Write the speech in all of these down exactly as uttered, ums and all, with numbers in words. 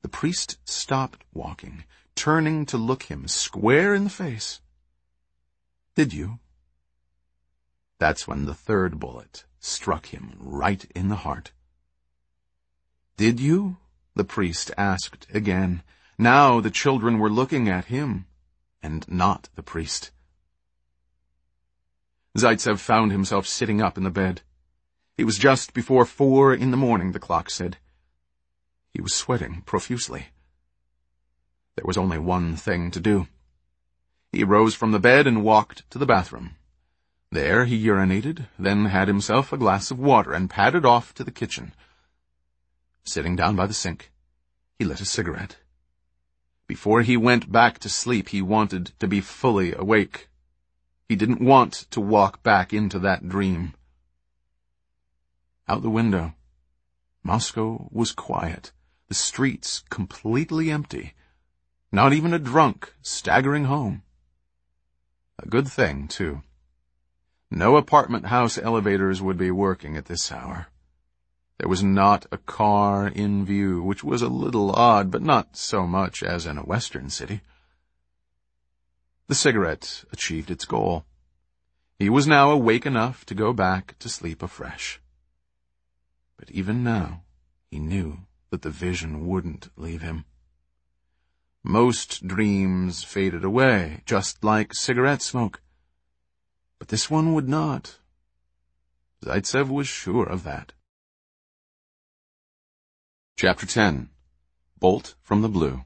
The priest stopped walking, turning to look him square in the face. "Did you?" That's when the third bullet struck him right in the heart. "Did you?" the priest asked again. Now the children were looking at him, and not the priest. Zaitsev found himself sitting up in the bed. It was just before four in the morning, the clock said. He was sweating profusely. There was only one thing to do. He rose from the bed and walked to the bathroom. There he urinated, then had himself a glass of water and padded off to the kitchen. Sitting down by the sink, he lit a cigarette. Before he went back to sleep, he wanted to be fully awake. He didn't want to walk back into that dream. Out the window, Moscow was quiet, the streets completely empty. Not even a drunk staggering home. A good thing, too. No apartment house elevators would be working at this hour. There was not a car in view, which was a little odd, but not so much as in a western city. The cigarette achieved its goal. He was now awake enough to go back to sleep afresh. But even now, he knew that the vision wouldn't leave him. Most dreams faded away, just like cigarette smoke. But this one would not. Zaitsev was sure of that. Chapter ten. Bolt from the Blue.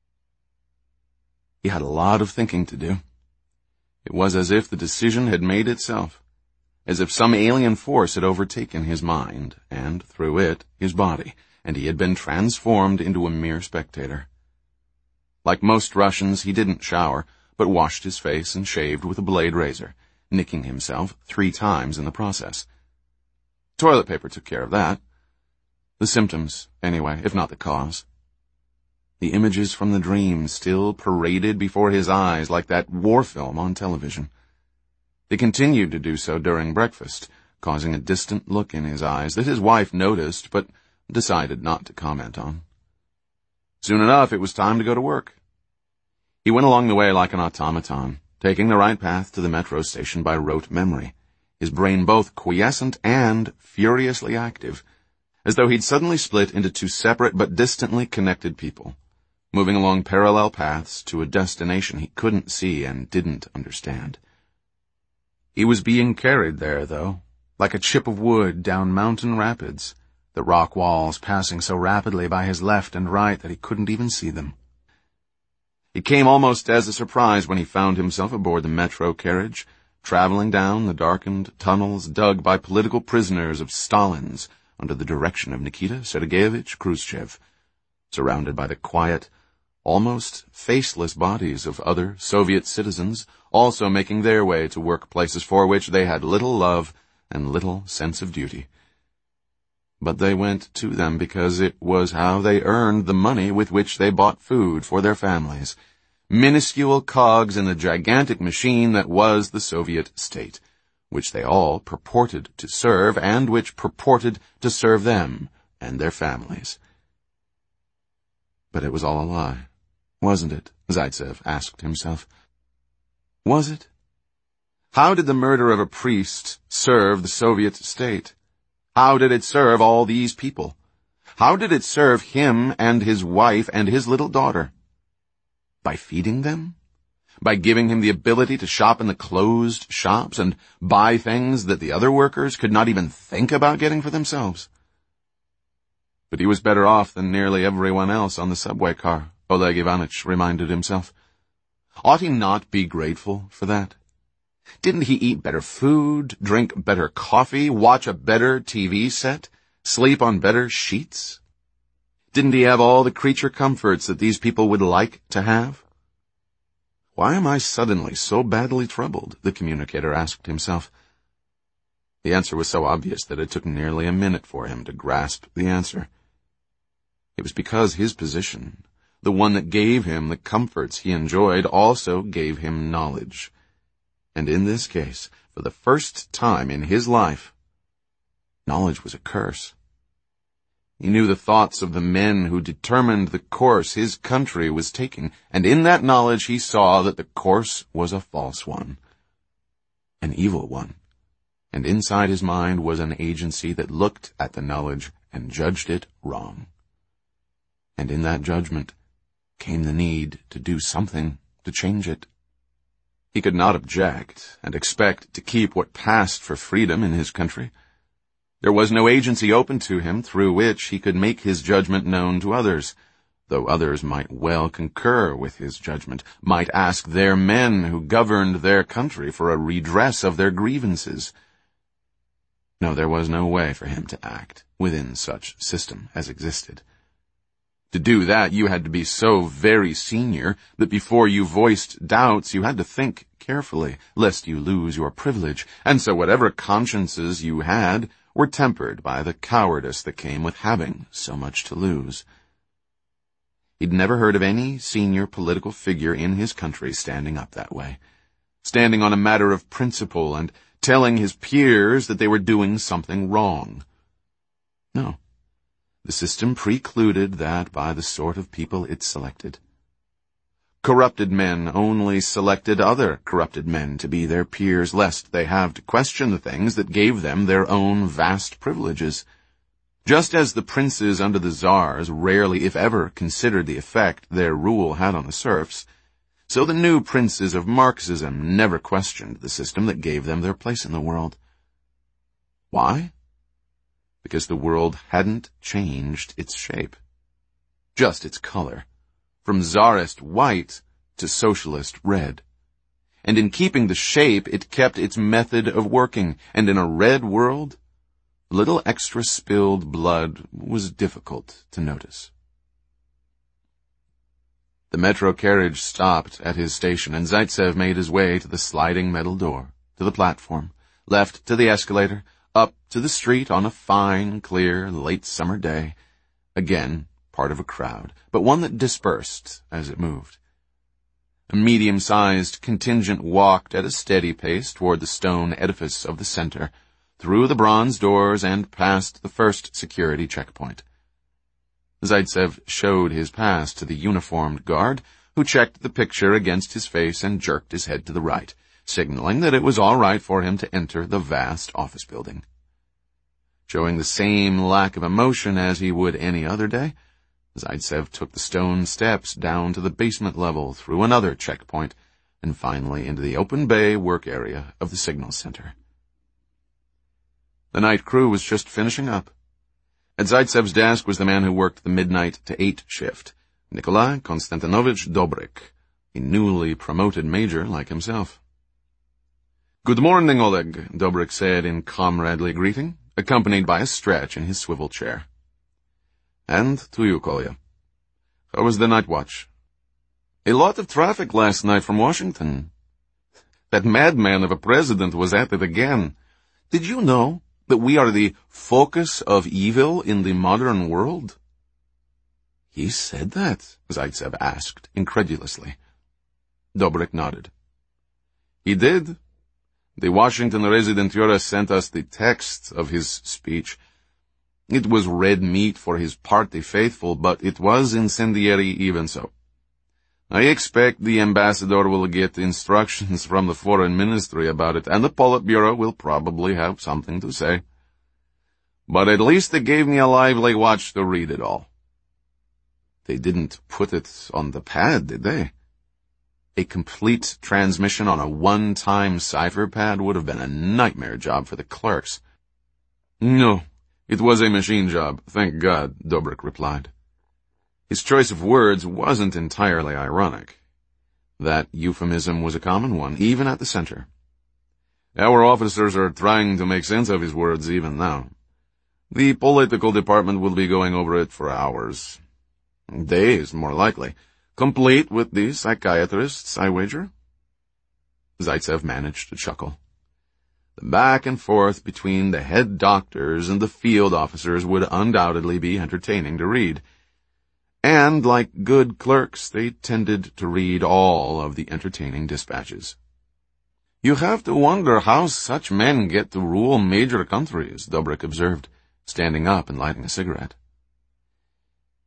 He had a lot of thinking to do. It was as if the decision had made itself, as if some alien force had overtaken his mind, and, through it, his body, and he had been transformed into a mere spectator. Like most Russians, he didn't shower, but washed his face and shaved with a blade razor, nicking himself three times in the process. Toilet paper took care of that. The symptoms, anyway, if not the cause. The images from the dream still paraded before his eyes like that war film on television. They continued to do so during breakfast, causing a distant look in his eyes that his wife noticed but decided not to comment on. Soon enough, it was time to go to work. He went along the way like an automaton, taking the right path to the metro station by rote memory, his brain both quiescent and furiously active, as though he'd suddenly split into two separate but distantly connected people, moving along parallel paths to a destination he couldn't see and didn't understand. He was being carried there, though, like a chip of wood down mountain rapids, the rock walls passing so rapidly by his left and right that he couldn't even see them. It came almost as a surprise when he found himself aboard the metro carriage, traveling down the darkened tunnels dug by political prisoners of Stalin's under the direction of Nikita Sergeyevich Khrushchev, surrounded by the quiet, almost faceless bodies of other Soviet citizens, also making their way to workplaces for which they had little love and little sense of duty. But they went to them because it was how they earned the money with which they bought food for their families, minuscule cogs in the gigantic machine that was the Soviet state, which they all purported to serve and which purported to serve them and their families. But it was all a lie, wasn't it? Zaitsev asked himself. Was it? How did the murder of a priest serve the Soviet state? How did it serve all these people? How did it serve him and his wife and his little daughter? By feeding them? By giving him the ability to shop in the closed shops and buy things that the other workers could not even think about getting for themselves? But he was better off than nearly everyone else on the subway car, Oleg Ivanitch reminded himself. Ought he not be grateful for that? Didn't he eat better food, drink better coffee, watch a better T V set, sleep on better sheets? Didn't he have all the creature comforts that these people would like to have? Why am I suddenly so badly troubled? The communicator asked himself. The answer was so obvious that it took nearly a minute for him to grasp the answer. It was because his position, the one that gave him the comforts he enjoyed, also gave him knowledge. And in this case, for the first time in his life, knowledge was a curse. He knew the thoughts of the men who determined the course his country was taking, and in that knowledge he saw that the course was a false one, an evil one, and inside his mind was an agency that looked at the knowledge and judged it wrong. And in that judgment came the need to do something to change it. He could not object and expect to keep what passed for freedom in his country. There was no agency open to him through which he could make his judgment known to others, though others might well concur with his judgment, might ask their men who governed their country for a redress of their grievances. No, there was no way for him to act within such system as existed. To do that, you had to be so very senior that before you voiced doubts, you had to think carefully, lest you lose your privilege, and so whatever consciences you had were tempered by the cowardice that came with having so much to lose. He'd never heard of any senior political figure in his country standing up that way, standing on a matter of principle and telling his peers that they were doing something wrong. No. The system precluded that by the sort of people it selected. Corrupted men only selected other corrupted men to be their peers, lest they have to question the things that gave them their own vast privileges. Just as the princes under the czars rarely, if ever, considered the effect their rule had on the serfs, so the new princes of Marxism never questioned the system that gave them their place in the world. Why? Because the world hadn't changed its shape, just its color, from czarist white to socialist red. And in keeping the shape, it kept its method of working, and in a red world, little extra spilled blood was difficult to notice. The metro carriage stopped at his station, and Zaitsev made his way to the sliding metal door, to the platform, left to the escalator, up to the street on a fine, clear, late summer day, again part of a crowd, but one that dispersed as it moved. A medium-sized contingent walked at a steady pace toward the stone edifice of the center, through the bronze doors and past the first security checkpoint. Zaitsev showed his pass to the uniformed guard, who checked the picture against his face and jerked his head to the right, signaling that it was all right for him to enter the vast office building. Showing the same lack of emotion as he would any other day, Zaitsev took the stone steps down to the basement level through another checkpoint and finally into the open bay work area of the signal center. The night crew was just finishing up. At Zaitsev's desk was the man who worked the midnight to eight shift, Nikolai Konstantinovich Dobrik, a newly promoted major like himself. "Good morning, Oleg," Dobrik said in comradely greeting, accompanied by a stretch in his swivel chair. "And to you, Kolya. How was the night watch?" "A lot of traffic last night from Washington. That madman of a president was at it again. Did you know that we are the focus of evil in the modern world?" "He said that?" Zaitsev asked incredulously. Dobrik nodded. "He did. The Washington Resident sent us the text of his speech. It was red meat for his party faithful, but it was incendiary even so. I expect the ambassador will get instructions from the foreign ministry about it, and the Politburo will probably have something to say. But at least they gave me a lively watch to read it all." "They didn't put it on the pad, did they?" A complete transmission on a one-time cipher pad would have been a nightmare job for the clerks. "No, it was a machine job, thank God," Dobrik replied. His choice of words wasn't entirely ironic. That euphemism was a common one, even at the center. "Our officers are trying to make sense of his words even now. The political department will be going over it for hours. Days, more likely. Complete with the psychiatrists, I wager?" Zaitsev managed to chuckle. The back and forth between the head doctors and the field officers would undoubtedly be entertaining to read. And, like good clerks, they tended to read all of the entertaining dispatches. "You have to wonder how such men get to rule major countries," Dobrik observed, standing up and lighting a cigarette.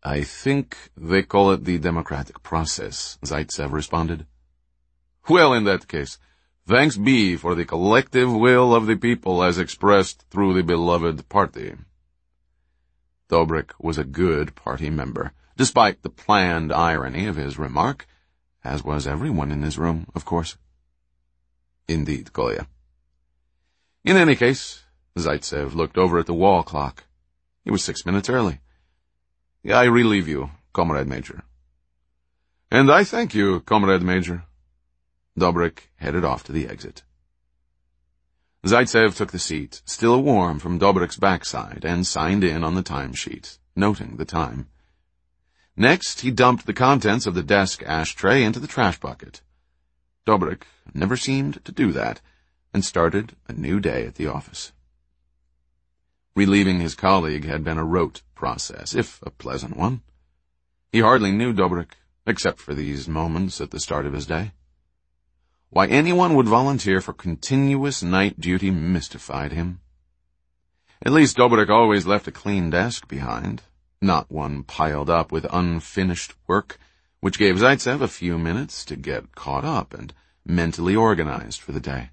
I think they call it the democratic process, Zaitsev responded. Well, in that case, thanks be for the collective will of the people as expressed through the beloved party. Dobrik was a good party member, despite the planned irony of his remark, as was everyone in his room, of course. Indeed, Kolya. In any case, Zaitsev looked over at the wall clock. He was six minutes early. I relieve you, Comrade Major. And I thank you, Comrade Major. Dobrik headed off to the exit. Zaitsev took the seat, still warm from Dobrik's backside, and signed in on the timesheet, noting the time. Next, he dumped the contents of the desk ashtray into the trash bucket. Dobrik never seemed to do that, and started a new day at the office. Relieving his colleague had been a rote process, if a pleasant one. He hardly knew Dobrik, except for these moments at the start of his day. Why anyone would volunteer for continuous night duty mystified him. At least Dobrik always left a clean desk behind, not one piled up with unfinished work, which gave Zaitsev a few minutes to get caught up and mentally organized for the day.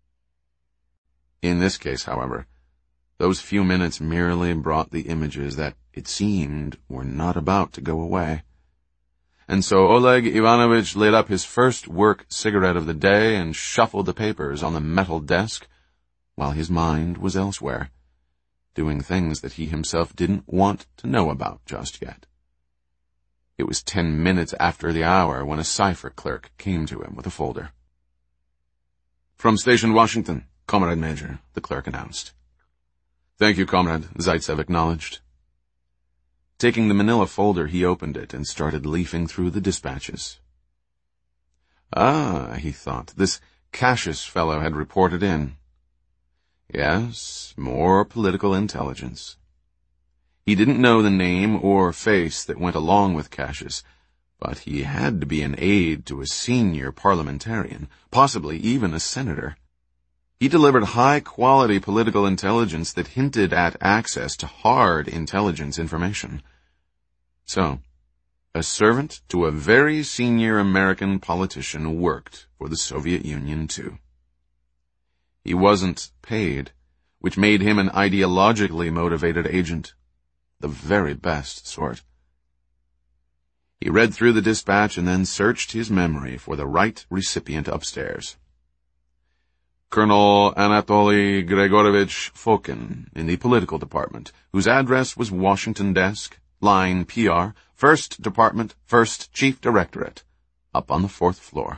In this case, however, those few minutes merely brought the images that, it seemed, were not about to go away. And so Oleg Ivanovich lit up his first work cigarette of the day and shuffled the papers on the metal desk, while his mind was elsewhere, doing things that he himself didn't want to know about just yet. It was ten minutes after the hour when a cipher clerk came to him with a folder. From Station Washington, Comrade Major, the clerk announced. Thank you, Comrade, Zaitsev acknowledged. Taking the manila folder, he opened it and started leafing through the dispatches. Ah, he thought, this Cassius fellow had reported in. Yes, more political intelligence. He didn't know the name or face that went along with Cassius, but he had to be an aide to a senior parliamentarian, possibly even a senator. He delivered high-quality political intelligence that hinted at access to hard intelligence information. So, a servant to a very senior American politician worked for the Soviet Union, too. He wasn't paid, which made him an ideologically motivated agent, the very best sort. He read through the dispatch and then searched his memory for the right recipient upstairs. Colonel Anatoly Grigorovich Fokin in the political department, whose address was Washington Desk, line P R, First Department, First Chief Directorate, up on the fourth floor.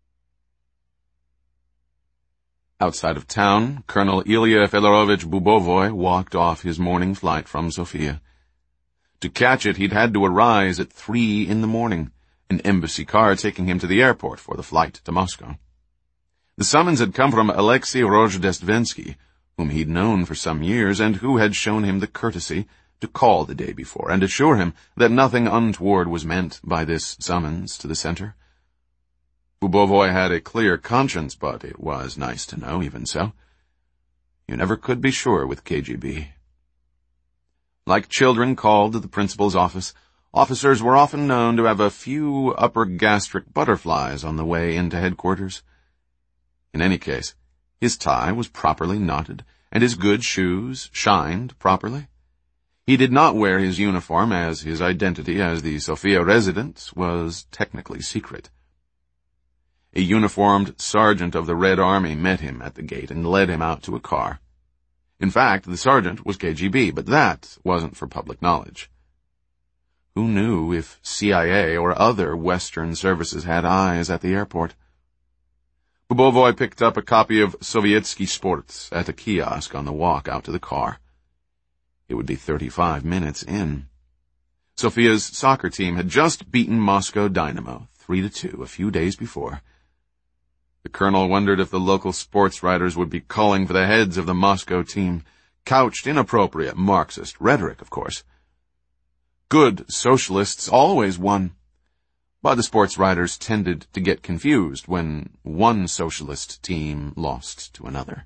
Outside of town, Colonel Ilya Fedorovich Bubovoy walked off his morning flight from Sofia. To catch it, he'd had to arise at three in the morning, an embassy car taking him to the airport for the flight to Moscow. The summons had come from Alexei Rozhdestvensky, whom he'd known for some years and who had shown him the courtesy to call the day before and assure him that nothing untoward was meant by this summons to the center. Bubovoy had a clear conscience, but it was nice to know, even so. You never could be sure with K G B. Like children called to the principal's office, officers were often known to have a few upper gastric butterflies on the way into headquarters. In any case, his tie was properly knotted, and his good shoes shined properly. He did not wear his uniform, as his identity as the Sofia resident was technically secret. A uniformed sergeant of the Red Army met him at the gate and led him out to a car. In fact, the sergeant was K G B, but that wasn't for public knowledge. Who knew if C I A or other Western services had eyes at the airport? Bubovoy picked up a copy of Sovietsky Sports at a kiosk on the walk out to the car. It would be thirty-five minutes in. Sofia's soccer team had just beaten Moscow Dynamo three to two a few days before. The colonel wondered if the local sports writers would be calling for the heads of the Moscow team, couched in appropriate Marxist rhetoric, of course. Good socialists always won. But the sports writers tended to get confused when one socialist team lost to another.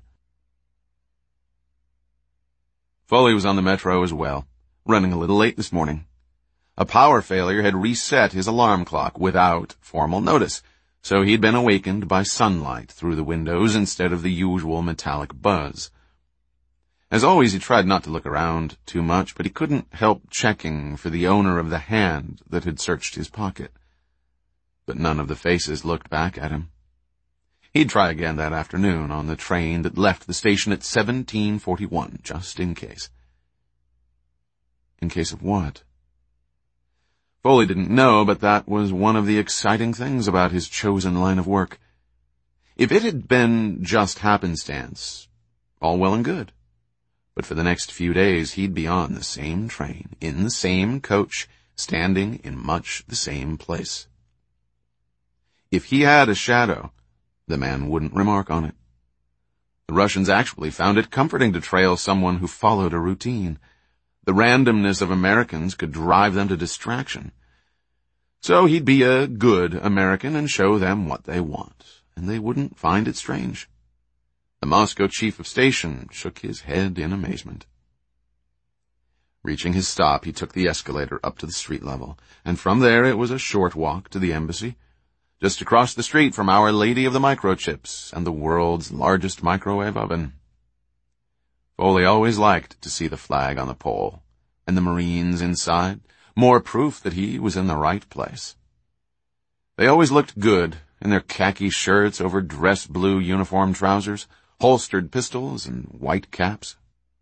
Foley was on the metro as well, running a little late this morning. A power failure had reset his alarm clock without formal notice, so he'd been awakened by sunlight through the windows instead of the usual metallic buzz. As always, he tried not to look around too much, but he couldn't help checking for the owner of the hand that had searched his pocket. But none of the faces looked back at him. He'd try again that afternoon on the train that left the station at seventeen forty-one, just in case. In case of what? Foley didn't know, but that was one of the exciting things about his chosen line of work. If it had been just happenstance, all well and good. But for the next few days, he'd be on the same train, in the same coach, standing in much the same place. If he had a shadow, the man wouldn't remark on it. The Russians actually found it comforting to trail someone who followed a routine. The randomness of Americans could drive them to distraction. So he'd be a good American and show them what they want, and they wouldn't find it strange. The Moscow chief of station shook his head in amazement. Reaching his stop, he took the escalator up to the street level, and from there it was a short walk to the embassy, just across the street from Our Lady of the Microchips and the world's largest microwave oven. Foley always liked to see the flag on the pole, and the Marines inside, more proof that he was in the right place. They always looked good in their khaki shirts over dress blue uniform trousers, holstered pistols, and white caps.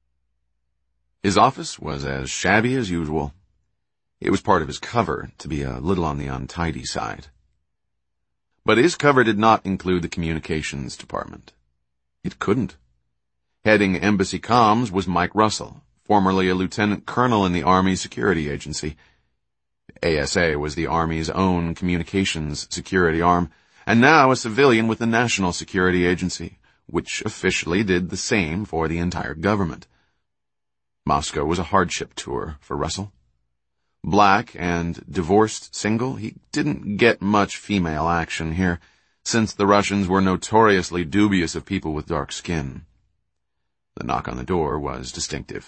His office was as shabby as usual. It was part of his cover to be a little on the untidy side. But his cover did not include the communications department. It couldn't. Heading embassy comms was Mike Russell, formerly a lieutenant colonel in the Army Security Agency. A S A was the Army's own communications security arm, and now a civilian with the National Security Agency, which officially did the same for the entire government. Moscow was a hardship tour for Russell. Black and divorced single, he didn't get much female action here, since the Russians were notoriously dubious of people with dark skin. The knock on the door was distinctive.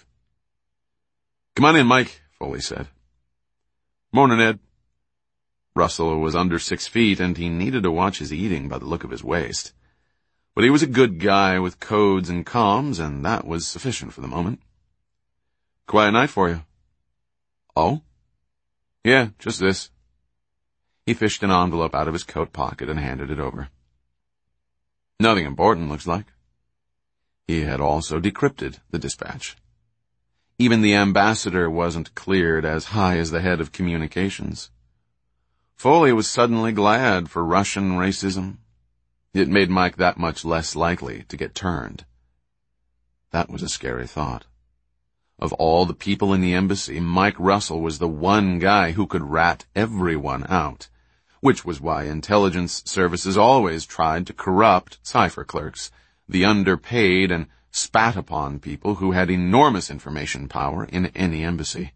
"Come on in, Mike," Foley said. "Morning, Ed." Russell was under six feet, and he needed to watch his eating by the look of his waist. But he was a good guy with codes and comms, and that was sufficient for the moment. "Quiet night for you." "Oh?" "Yeah, just this." He fished an envelope out of his coat pocket and handed it over. "Nothing important, looks like." He had also decrypted the dispatch. Even the ambassador wasn't cleared as high as the head of communications. Foley was suddenly glad for Russian racism. It made Mike that much less likely to get turned. That was a scary thought. Of all the people in the embassy, Mike Russell was the one guy who could rat everyone out, which was why intelligence services always tried to corrupt cipher clerks, the underpaid and spat upon people who had enormous information power in any embassy.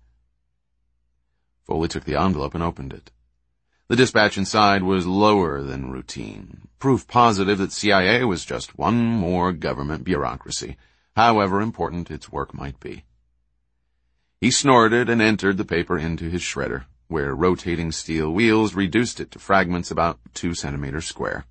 Foley took the envelope and opened it. The dispatch inside was lower than routine, proof positive that C I A was just one more government bureaucracy, however important its work might be. He snorted and entered the paper into his shredder, where rotating steel wheels reduced it to fragments about two centimeters square.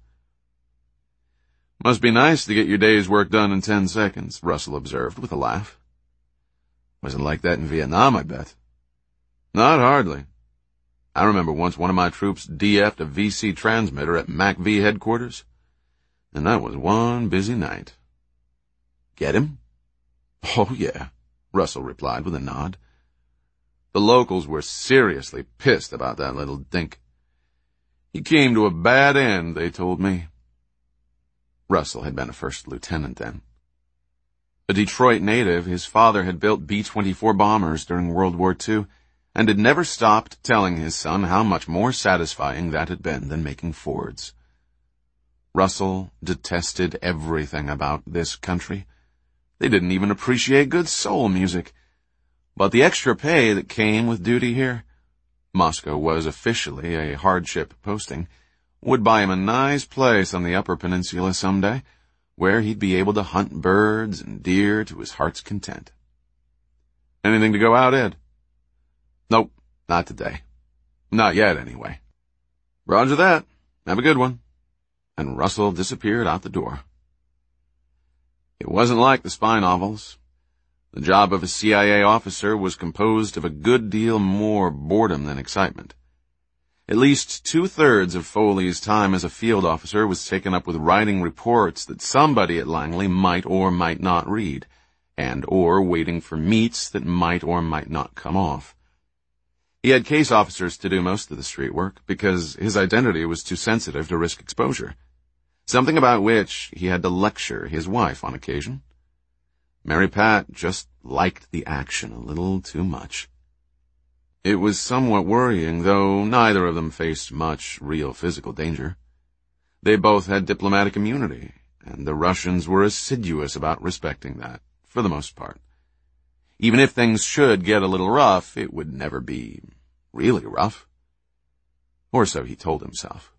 "Must be nice to get your day's work done in ten seconds, Russell observed with a laugh. "Wasn't like that in Vietnam, I bet." "Not hardly. I remember once one of my troops D F'd a V C transmitter at M A C V headquarters, and that was one busy night." "Get him?" "Oh, yeah," Russell replied with a nod. "The locals were seriously pissed about that little dink. He came to a bad end, they told me." Russell had been a first lieutenant then. A Detroit native, his father had built B twenty-four bombers during World War Two, and had never stopped telling his son how much more satisfying that had been than making Fords. Russell detested everything about this country. They didn't even appreciate good soul music. But the extra pay that came with duty here, Moscow was officially a hardship posting, would buy him a nice place on the Upper Peninsula someday, where he'd be able to hunt birds and deer to his heart's content. "Anything to go out, Ed?" "Nope. Not today. Not yet, anyway. Roger that. Have a good one. And Russell disappeared out the door. It wasn't like the spy novels. The job of a C I A officer was composed of a good deal more boredom than excitement. At least two-thirds of Foley's time as a field officer was taken up with writing reports that somebody at Langley might or might not read, and or waiting for meets that might or might not come off. He had case officers to do most of the street work because his identity was too sensitive to risk exposure, something about which he had to lecture his wife on occasion. Mary Pat just liked the action a little too much. It was somewhat worrying, though neither of them faced much real physical danger. They both had diplomatic immunity, and the Russians were assiduous about respecting that, for the most part. Even if things should get a little rough, it would never be really rough. Or so he told himself.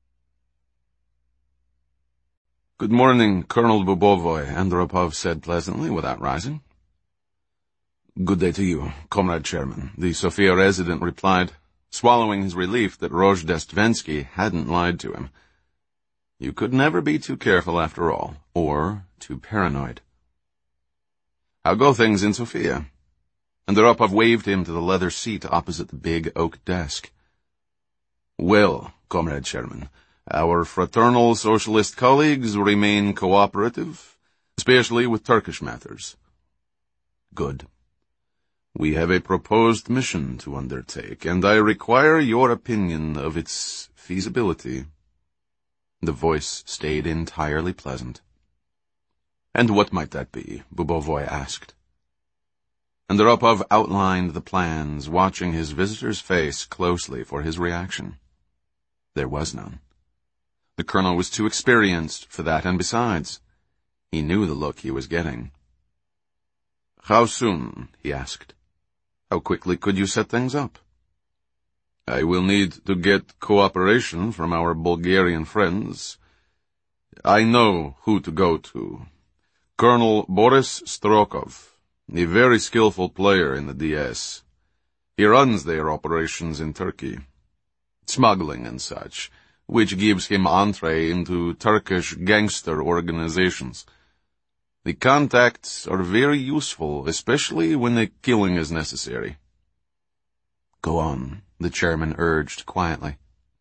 "Good morning, Colonel Bubovoy," Andropov said pleasantly without rising. "Good day to you, Comrade Chairman," the Sofia resident replied, swallowing his relief that Rozhdestvensky hadn't lied to him. You could never be too careful after all, or too paranoid. "How go things in Sofia?" Andropov waved him to the leather seat opposite the big oak desk. "Well, Comrade Chairman, our fraternal socialist colleagues remain cooperative, especially with Turkish matters." "Good. We have a proposed mission to undertake, and I require your opinion of its feasibility." The voice stayed entirely pleasant. "And what might that be?" Bubovoy asked. Andropov outlined the plans, watching his visitor's face closely for his reaction. There was none. The colonel was too experienced for that, and besides, he knew the look he was getting. "How soon?" he asked. "How quickly could you set things up?" "I will need to get cooperation from our Bulgarian friends. I know who to go to. Colonel Boris Strokov, a very skillful player in the D S. He runs their operations in Turkey, smuggling and such, which gives him entree into Turkish gangster organizations. The contacts are very useful, especially when the killing is necessary." "Go on," the chairman urged quietly.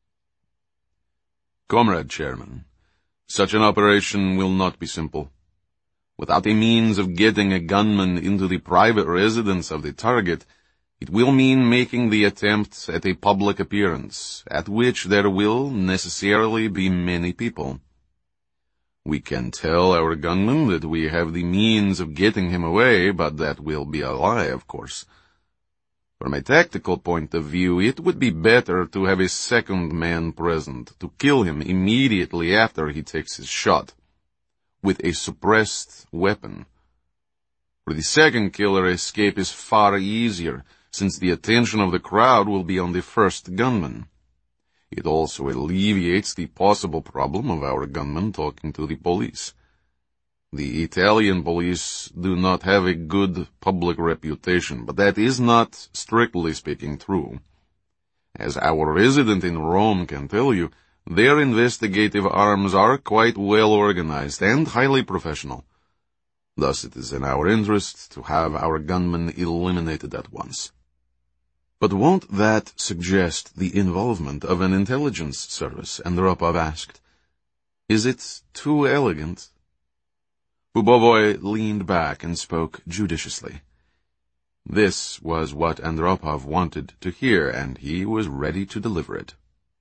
"Comrade Chairman, such an operation will not be simple. Without a means of getting a gunman into the private residence of the target, it will mean making the attempt at a public appearance, at which there will necessarily be many people. We can tell our gunman that we have the means of getting him away, but that will be a lie, of course. From a tactical point of view, it would be better to have a second man present, to kill him immediately after he takes his shot, with a suppressed weapon. For the second killer, escape is far easier, since the attention of the crowd will be on the first gunman. It also alleviates the possible problem of our gunman talking to the police. The Italian police do not have a good public reputation, but that is not, strictly speaking, true. As our resident in Rome can tell you, their investigative arms are quite well organized and highly professional. Thus it is in our interest to have our gunman eliminated at once." "But won't that suggest the involvement of an intelligence service?" Andropov asked. "Is it too elegant?" Bubovoy leaned back and spoke judiciously. This was what Andropov wanted to hear, and he was ready to deliver it.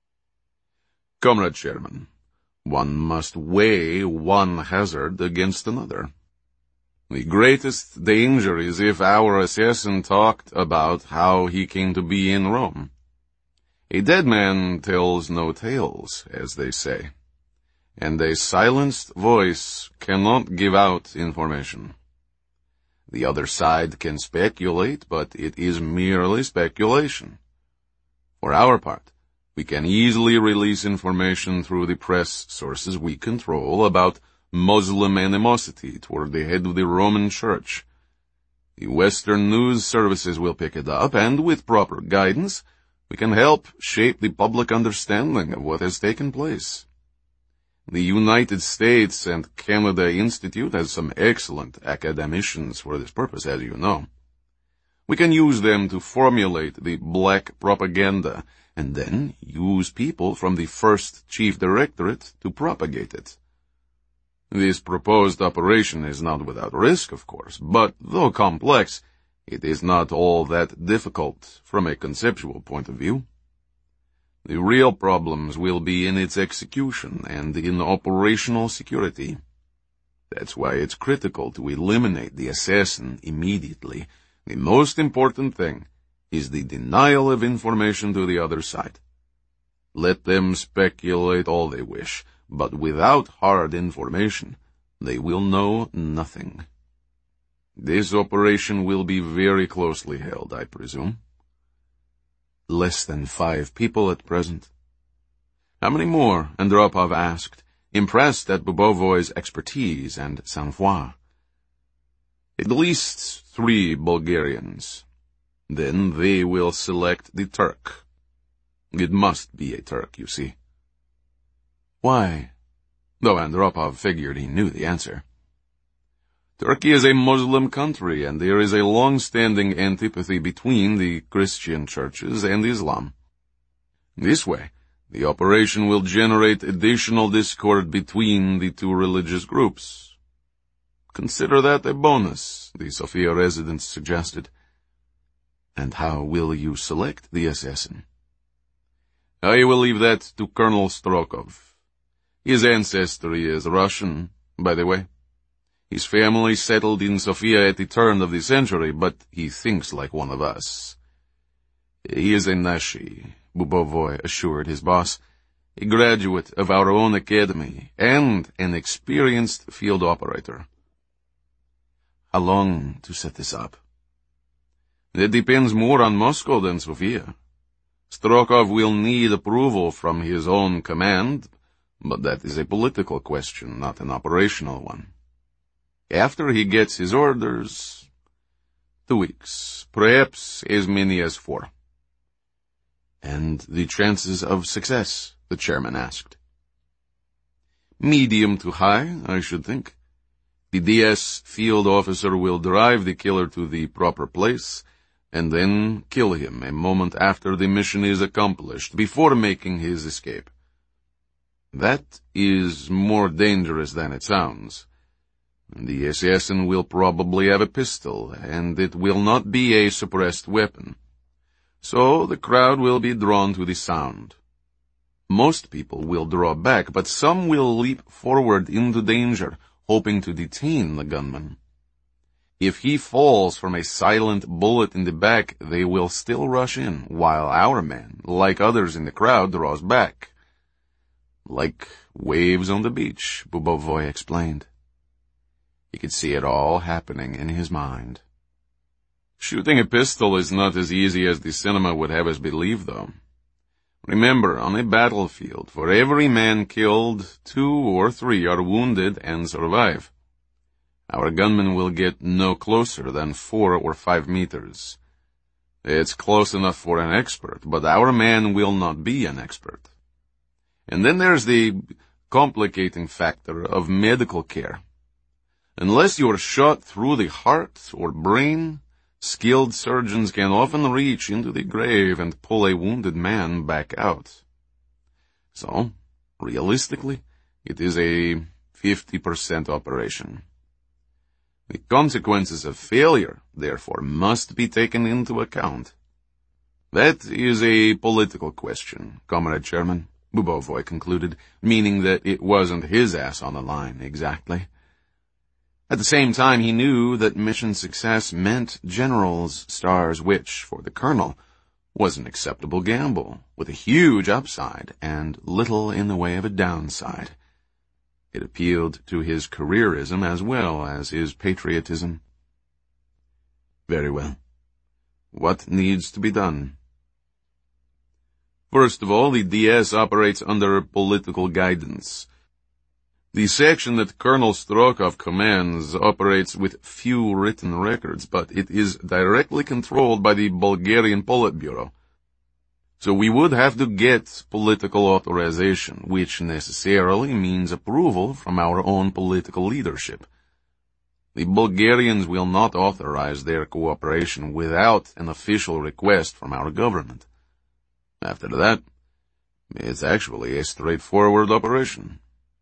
"Comrade Chairman, one must weigh one hazard against another. The greatest danger is if our assassin talked about how he came to be in Rome. A dead man tells no tales, as they say, and a silenced voice cannot give out information. The other side can speculate, but it is merely speculation. For our part, we can easily release information through the press sources we control about Muslim animosity toward the head of the Roman Church. The Western news services will pick it up, and with proper guidance, we can help shape the public understanding of what has taken place. The United States and Canada Institute has some excellent academicians for this purpose, as you know. We can use them to formulate the black propaganda, and then use people from the First Chief Directorate to propagate it. This proposed operation is not without risk, of course, but though complex, it is not all that difficult from a conceptual point of view. The real problems will be in its execution and in operational security. That's why it's critical to eliminate the assassin immediately. The most important thing is the denial of information to the other side. Let them speculate all they wish, but without hard information, they will know nothing. This operation will be very closely held, I presume. Less than five people at present. How many more? Andropov asked, impressed at Bubovoy's expertise and sang-froid. At least three Bulgarians. Then they will select the Turk. It must be a Turk, you see. Why? Though Andropov figured he knew the answer. Turkey is a Muslim country, and there is a long-standing antipathy between the Christian churches and Islam. This way, the operation will generate additional discord between the two religious groups. Consider that a bonus, the Sofia residents suggested. And how will you select the assassin? I will leave that to Colonel Strokov. His ancestry is Russian, by the way. His family settled in Sofia at the turn of the century, but he thinks like one of us. He is a Nashi, Bubovoy assured his boss, a graduate of our own academy, and an experienced field operator. How long to set this up? That depends more on Moscow than Sofia. Strokov will need approval from his own command, but that is a political question, not an operational one. After he gets his orders, two weeks, perhaps as many as four. And the chances of success, the chairman asked. Medium to high, I should think. The D S field officer will drive the killer to the proper place, and then kill him a moment after the mission is accomplished, before making his escape. That is more dangerous than it sounds. The assassin will probably have a pistol, and it will not be a suppressed weapon. So the crowd will be drawn to the sound. Most people will draw back, but some will leap forward into danger, hoping to detain the gunman. If he falls from a silent bullet in the back, they will still rush in, while our man, like others in the crowd, draws back. Like waves on the beach, Bubovoy explained. He could see it all happening in his mind. Shooting a pistol is not as easy as the cinema would have us believe, though. Remember, on a battlefield, for every man killed, two or three are wounded and survive. Our gunman will get no closer than four or five meters. It's close enough for an expert, but our man will not be an expert. And then there's the complicating factor of medical care. Unless you're shot through the heart or brain, skilled surgeons can often reach into the grave and pull a wounded man back out. So, realistically, it is a fifty percent operation. The consequences of failure, therefore, must be taken into account. That is a political question, Comrade Chairman, Bubovoy concluded, meaning that it wasn't his ass on the line, exactly. At the same time, he knew that mission success meant generals' stars, which, for the colonel, was an acceptable gamble, with a huge upside and little in the way of a downside. It appealed to his careerism as well as his patriotism. Very well. What needs to be done? First of all, the D S operates under political guidance. The section that Colonel Strokov commands operates with few written records, but it is directly controlled by the Bulgarian Politburo. So we would have to get political authorization, which necessarily means approval from our own political leadership. The Bulgarians will not authorize their cooperation without an official request from our government. After that, it's actually a straightforward operation.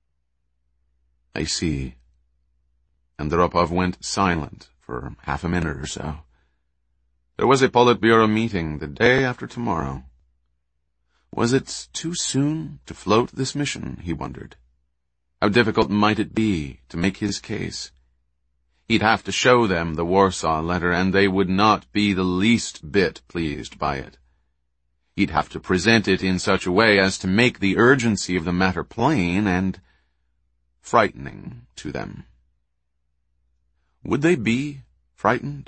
I see. Andropov went silent for half a minute or so. There was a Politburo meeting the day after tomorrow. Was it too soon to float this mission, he wondered. How difficult might it be to make his case? He'd have to show them the Warsaw letter, and they would not be the least bit pleased by it. He'd have to present it in such a way as to make the urgency of the matter plain and frightening to them. Would they be frightened?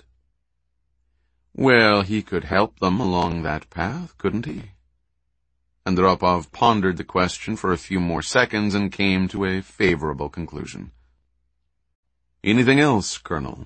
Well, he could help them along that path, couldn't he? Andropov pondered the question for a few more seconds and came to a favorable conclusion. Anything else, Colonel?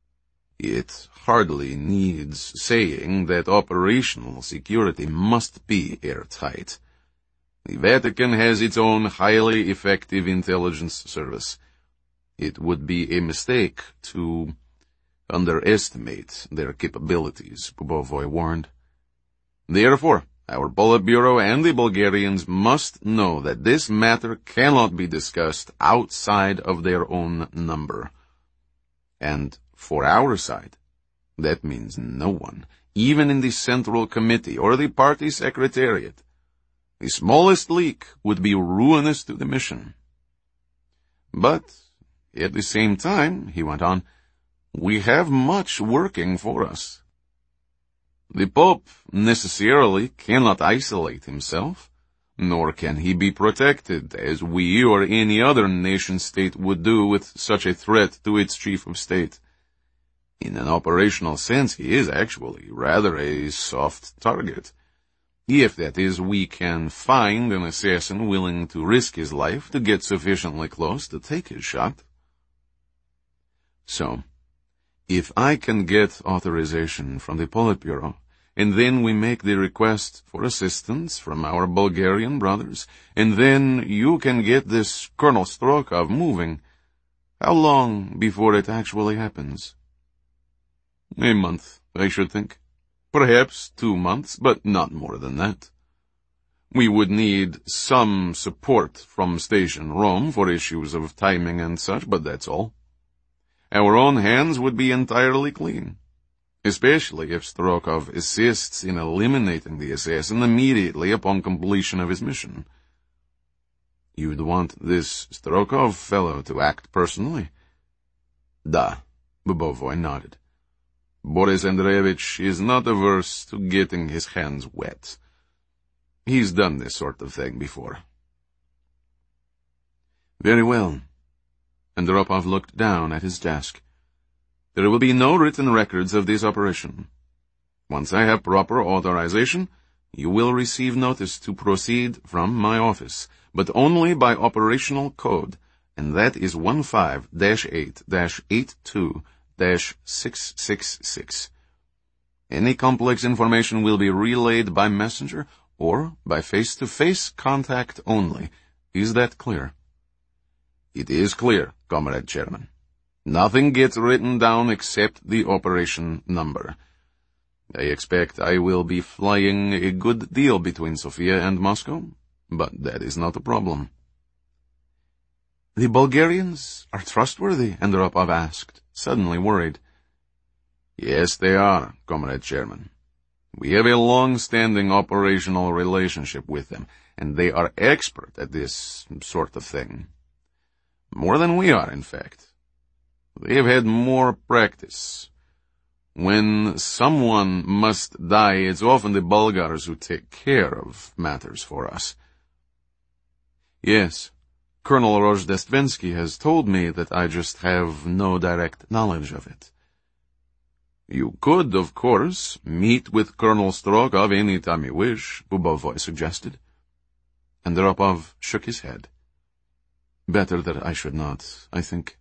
It hardly needs saying that operational security must be airtight. The Vatican has its own highly effective intelligence service. It would be a mistake to underestimate their capabilities, Bubovoy warned. Therefore, our Politburo and the Bulgarians must know that this matter cannot be discussed outside of their own number. And for our side, that means no one, even in the Central Committee or the party secretariat. The smallest leak would be ruinous to the mission. But, at the same time, he went on, we have much working for us. The Pope necessarily cannot isolate himself, nor can he be protected as we or any other nation-state would do with such a threat to its chief of state. In an operational sense, he is actually rather a soft target. If, that is, we can find an assassin willing to risk his life to get sufficiently close to take his shot. So, if I can get authorization from the Politburo, and then we make the request for assistance from our Bulgarian brothers, and then you can get this Colonel Strokov moving, how long before it actually happens? A month, I should think. Perhaps two months, but not more than that. We would need some support from Station Rome for issues of timing and such, but that's all. Our own hands would be entirely clean, especially if Strokov assists in eliminating the assassin immediately upon completion of his mission. You'd want this Strokov fellow to act personally? Da, Bubovoy nodded. Boris Andreevich is not averse to getting his hands wet. He's done this sort of thing before. Very well. Andropov looked down at his desk. There will be no written records of this operation. Once I have proper authorization, you will receive notice to proceed from my office, but only by operational code, and that is one five dash eight dash eight two dash six six six. Any complex information will be relayed by messenger or by face-to-face contact only. Is that clear? It is clear, Comrade Chairman. Nothing gets written down except the operation number. I expect I will be flying a good deal between Sofia and Moscow, but that is not a problem. The Bulgarians are trustworthy, Andropov asked, suddenly worried. Yes, they are, Comrade Chairman. We have a long-standing operational relationship with them, and they are expert at this sort of thing. More than we are, in fact. They have had more practice. When someone must die, it's often the Bulgars who take care of matters for us. Yes, Colonel Rozhdestvensky has told me that I just have no direct knowledge of it. You could, of course, meet with Colonel Strokov any time you wish, Bubovoy suggested. Andropov shook his head. Better that I should not, I think.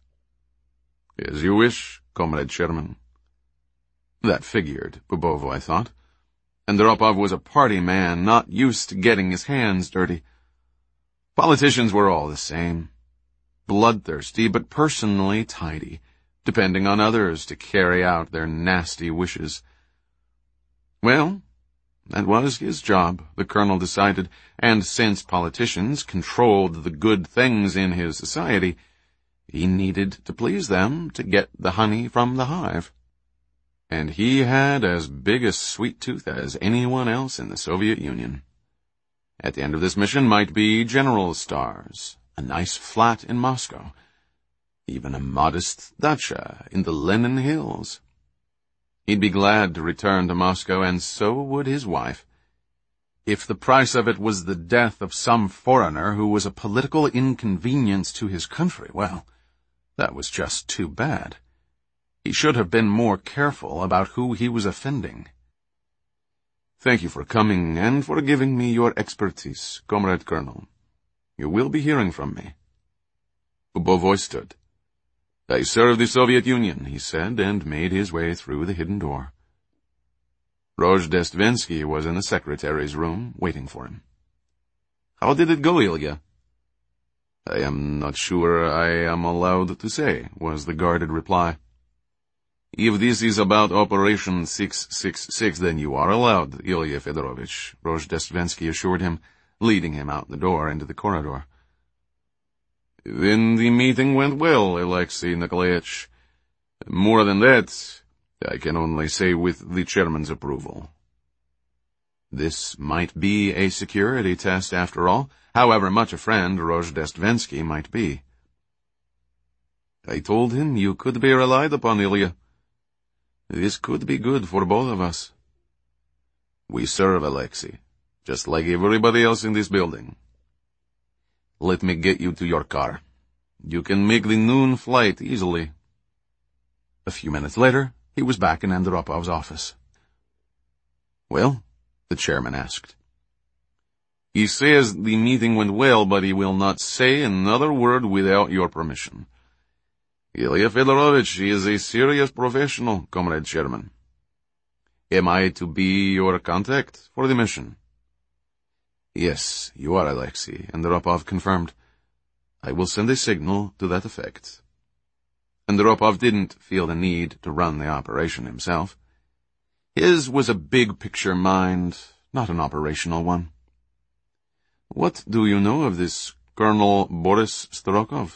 As you wish, Comrade Chairman. That figured, Bubovoi thought. Andropov was a party man, not used to getting his hands dirty. Politicians were all the same. Bloodthirsty, but personally tidy, depending on others to carry out their nasty wishes. Well, that was his job, the colonel decided, and since politicians controlled the good things in his society, he needed to please them to get the honey from the hive. And he had as big a sweet tooth as anyone else in the Soviet Union. At the end of this mission might be general stars, a nice flat in Moscow, even a modest dacha in the Lenin Hills. He'd be glad to return to Moscow, and so would his wife. If the price of it was the death of some foreigner who was a political inconvenience to his country, well, that was just too bad. He should have been more careful about who he was offending. Thank you for coming and for giving me your expertise, Comrade Colonel. You will be hearing from me. Bubovoi stood. I serve the Soviet Union, he said, and made his way through the hidden door. Rozhdestvensky was in the secretary's room, waiting for him. How did it go, Ilya? I am not sure I am allowed to say, was the guarded reply. If this is about Operation six six six, then you are allowed, Ilya Fedorovich, Rozhdestvensky assured him, leading him out the door into the corridor. Then the meeting went well, Alexei Nikolaevich. More than that, I can only say with the chairman's approval. This might be a security test after all, however much a friend Rozhdestvensky might be. I told him you could be relied upon, Ilya. This could be good for both of us. We serve, Alexei, just like everybody else in this building. Let me get you to your car. You can make the noon flight easily. A few minutes later, he was back in Andropov's office. Well, the chairman asked. He says the meeting went well, but he will not say another word without your permission. Ilya Fedorovich is a serious professional, Comrade Chairman. Am I to be your contact for the mission? Yes, you are, Alexei, Andropov confirmed. I will send a signal to that effect. Andropov didn't feel the need to run the operation himself. His was a big-picture mind, not an operational one. What do you know of this Colonel Boris Strokov?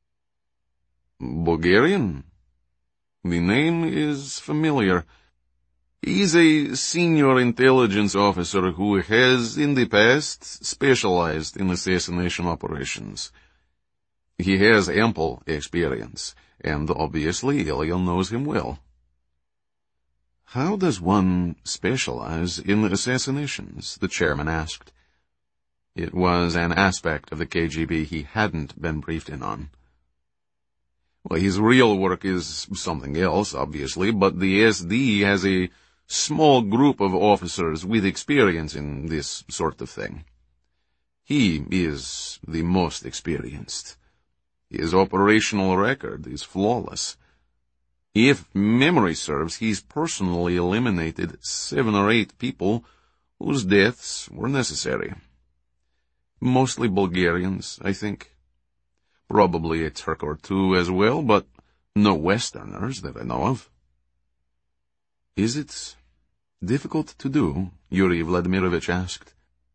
Bulgarian? The name is familiar. He's a senior intelligence officer who has, in the past, specialized in assassination operations. He has ample experience, and obviously Ilya knows him well. How does one specialize in assassinations? The chairman asked. It was an aspect of the K G B he hadn't been briefed in on. Well, his real work is something else, obviously, but the S D has a small group of officers with experience in this sort of thing. He is the most experienced. His operational record is flawless. If memory serves, he's personally eliminated seven or eight people whose deaths were necessary. Mostly Bulgarians, I think. Probably a Turk or two as well, but no Westerners that I know of. Is it difficult to do? Yuri Vladimirovich asked.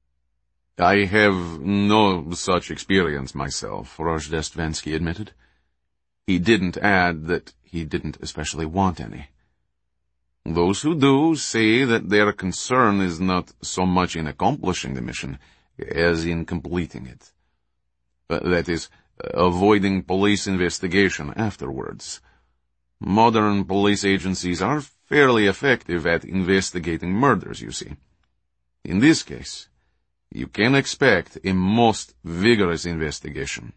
I have no such experience myself, Rozhdestvensky admitted. He didn't add that he didn't especially want any. Those who do say that their concern is not so much in accomplishing the mission as in completing it. But that is, avoiding police investigation afterwards. Modern police agencies are fairly effective at investigating murders, you see. In this case, you can expect a most vigorous investigation.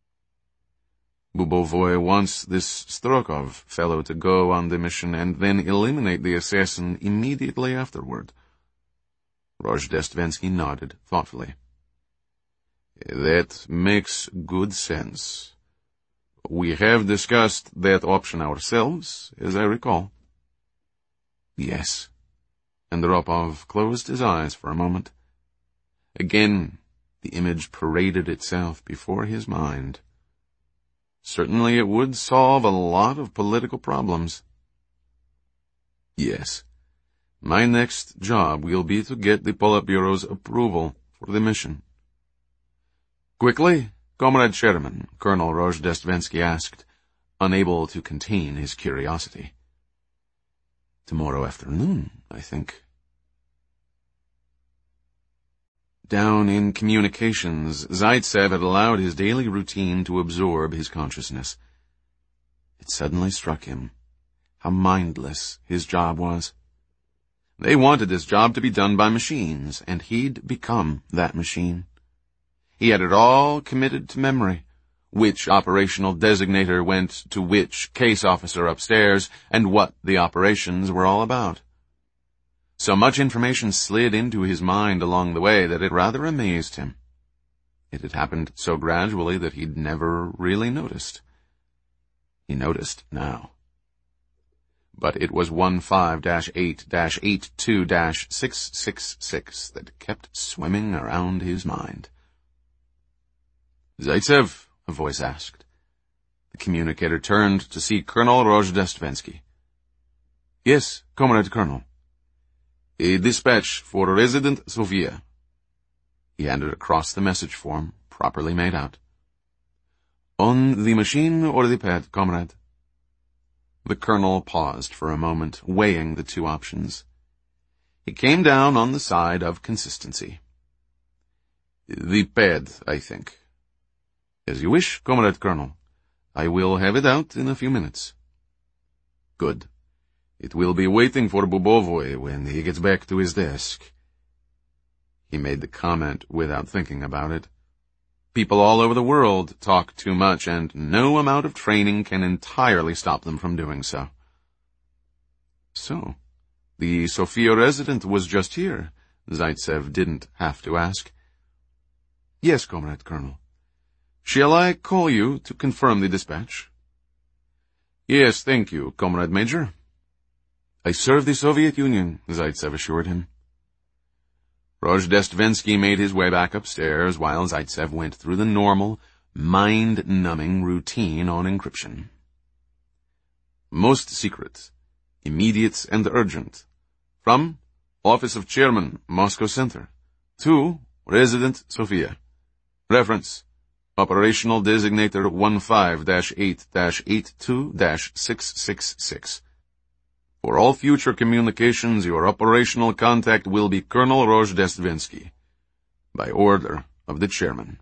Bubovoi wants this Strokov fellow to go on the mission and then eliminate the assassin immediately afterward. Rozhdestvensky nodded thoughtfully. That makes good sense. We have discussed that option ourselves, as I recall. Yes. Andropov closed his eyes for a moment. Again, the image paraded itself before his mind. Certainly it would solve a lot of political problems. Yes. My next job will be to get the Politburo's approval for the mission. Quickly, Comrade Chairman, Colonel Rozhdestvensky asked, unable to contain his curiosity. Tomorrow afternoon, I think. Down in communications, Zaitsev had allowed his daily routine to absorb his consciousness. It suddenly struck him how mindless his job was. They wanted this job to be done by machines, and he'd become that machine. He had it all committed to memory. Which operational designator went to which case officer upstairs, and what the operations were all about. So much information slid into his mind along the way that it rather amazed him. It had happened so gradually that he'd never really noticed. He noticed now. But it was fifteen eight eighty-two six six six that kept swimming around his mind. Zaitsev, a voice asked. The communicator turned to see Colonel Rozhdestvensky. Yes, Comrade Colonel. A dispatch for Resident Sofia. He handed across the message form, properly made out. On the machine or the pad, comrade? The colonel paused for a moment, weighing the two options. He came down on the side of consistency. The pad, I think. As you wish, Comrade Colonel. I will have it out in a few minutes. Good. It will be waiting for Bubovoy when he gets back to his desk. He made the comment without thinking about it. People all over the world talk too much, and no amount of training can entirely stop them from doing so. So, the Sofia resident was just here. Zaitsev didn't have to ask. Yes, Comrade Colonel. Shall I call you to confirm the dispatch? Yes, thank you, Comrade Major. I serve the Soviet Union, Zaitsev assured him. Rozhdestvensky made his way back upstairs while Zaitsev went through the normal, mind-numbing routine on encryption. Most secret, immediate and urgent. From Office of Chairman, Moscow Center. To Resident Sofia. Reference Operational Designator fifteen eight eighty-two six six six. For all future communications, your operational contact will be Colonel Rozhdestvensky, by order of the chairman.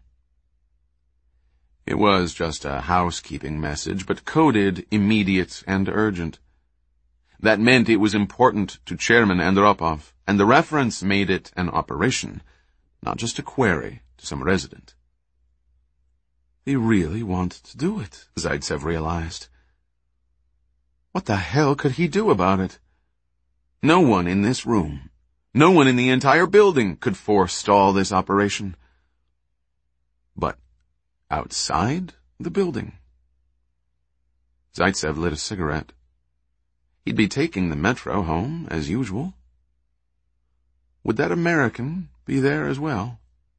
It was just a housekeeping message, but coded immediate and urgent. That meant it was important to Chairman Andropov, and the reference made it an operation, not just a query to some resident. They really want to do it, Zaitsev realized. What the hell could he do about it? No one in this room, no one in the entire building could forestall this operation. But outside the building? Zaitsev lit a cigarette. He'd be taking the metro home as usual. Would that American be there as well?